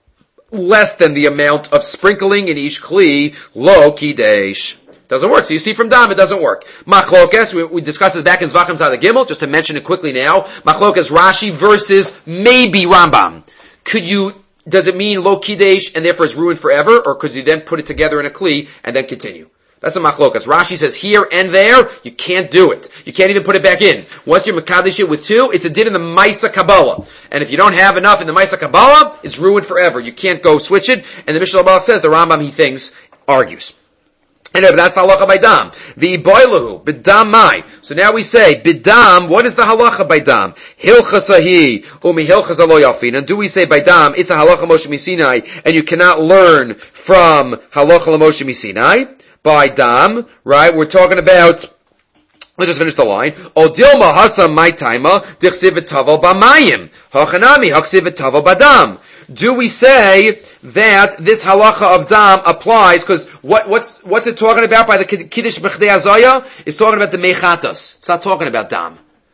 less than the amount of sprinkling in each kli, lo kidesh. Doesn't work. So you see from Dam, it doesn't work. Machlokes, we, we discussed this back in Zvachim Tzad Gimel, just to mention it quickly now. Machlokes Rashi versus maybe Rambam. Could you, does it mean lo kidesh and therefore it's ruined forever, or could you then put it together in a kli and then continue? That's a machlokas. Rashi says here and there, you can't do it. You can't even put it back in. Once you're mekadesh it with two, it's a din in the Maisa Kabbalah. And if you don't have enough in the Maisa Kabbalah, it's ruined forever. You can't go switch it. And the Mishnah Balak says, the Rambam, he thinks, argues. Anyway, but that's the halacha by Dam. The boilahu, bidam mai. So now we say, bidam, what is the halacha by Dam? Hilchasahi, umi hilchasa lo yalfin. And do we say by Dam, it's a halacha Moshe Misinai, and you cannot learn from halacha Moshe Misinai? By Dam, right? We're talking about, let's just finish the line. O dilma hasa mai taima, dichsiv v'tavel b'mayim. Hachanami, haksiv v'tavel b'dam. Do we say that this halacha of Dam applies, because what, what's, what's it talking about by the Kiddush B'chdei Hazaya? It's talking about the Mechatos. It's not talking about Dam.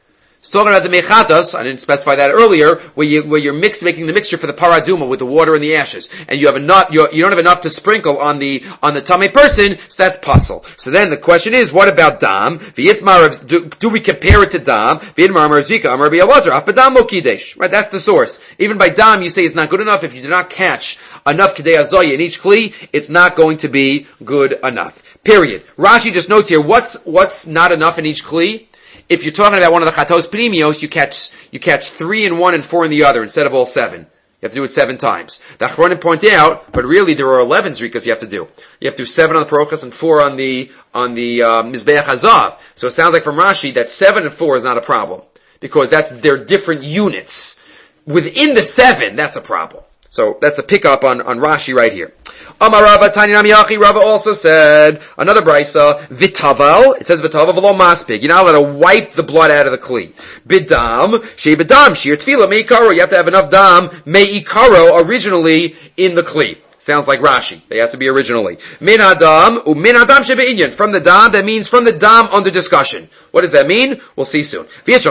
It's talking about the mechatas. I didn't specify that earlier, where you where you're mix, making the mixture for the paraduma with the water and the ashes, and you have enough. You you don't have enough to sprinkle on the on the tamei person, so that's puzzle. So then the question is, what about dam? V'yitmar, do, do we compare it to dam? V'yitmar amar zika amar bi'alazar apadam lo kidesh. Right, that's the source. Even by dam, you say it's not good enough. If you do not catch enough kidei azoya in each kli, it's not going to be good enough. Period. Rashi just notes here, what's what's not enough in each kli? If you're talking about one of the chatos pnimios, you catch you catch three in one and four in the other instead of all seven. You have to do it seven times. The Achronim point out, but really there are eleven zrikas you have to do. You have to do seven on the parochas and four on the on the uh, mizbeach hazav. So it sounds like from Rashi that seven and four is not a problem because that's they're different units. Within the seven, that's a problem. So that's a pickup on on Rashi right here. Amar Rava Tani Nami Achi, Rava also said, another brisa, vitaval, it says vitaval v'lo maspig. You're not allowed to wipe the blood out of the kli. Bidam, she bidam, shir tefila, me'ikaro. You have to have enough dam, me'ikaro, originally in the kli. Sounds like Rashi. They have to be originally. Min hadam, u min hadam shebe'inyan. From the dam, that means from the dam under discussion. What does that mean? We'll see soon.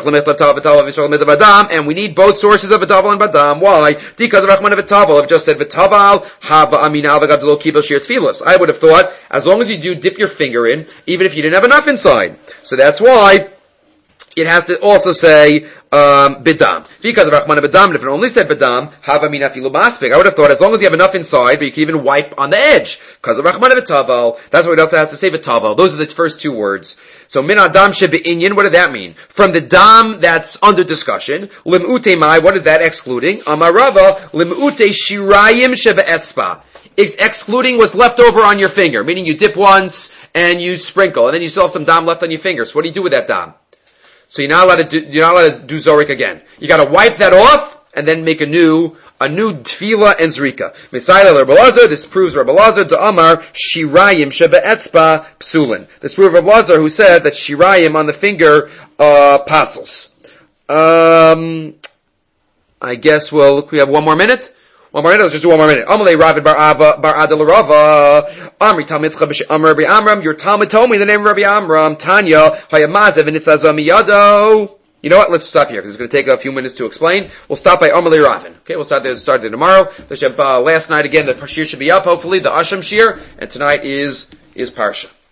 And we need both sources of v'taval and badam. Why? Because of Rachman of v'taval. I've just said v'taval, hava aminal v'gadolo kibel shir tfilas. I would have thought, as long as you do dip your finger in, even if you didn't have enough inside. So that's why it has to also say um, bidam. Because of Rachman bidam, if it only said bidam, hava mina filu maspik. I would have thought as long as you have enough inside, but you can even wipe on the edge. Because of Rachman v'taval, that's what it also has to say v'taval. Those are the first two words. So min adam shebe'inyan, what did that mean? From the dam that's under discussion, lim'ute mai, what is that excluding? Amarava, lim'ute shirayim shebe'etzpa. Ex- excluding what's left over on your finger, meaning you dip once and you sprinkle, and then you still have some dam left on your fingers. So what do you do with that dam? So you're not allowed to do, you're not allowed to do zorik again. You gotta wipe that off, and then make a new, a new tefila and zrika. Misaila Rabbi Lazar, this proves Rabbi Lazar, to Amar, shirayim shebe'etzpa psulin. This proves Rabbi Lazar, who said that shirayim on the finger, uh, pasels. Um, I guess we'll, we have one more minute? One more minute, let's just do one more minute. Amalei Ravid bar Ava, bar Adel Rava, Amri Talmidcha b'shem Amr Rabbi Amram, your Talmud told me the name of Rabbi Amram, Tanya, Hayamazev, and it's Azamiyado. You know what, let's stop here, because it's going to take a few minutes to explain. We'll stop by Amalei Ravin. Okay, we'll start there, start there tomorrow. Uh, last night again, the Shir should be up, hopefully, the Asham Shir, and tonight is, is Parsha.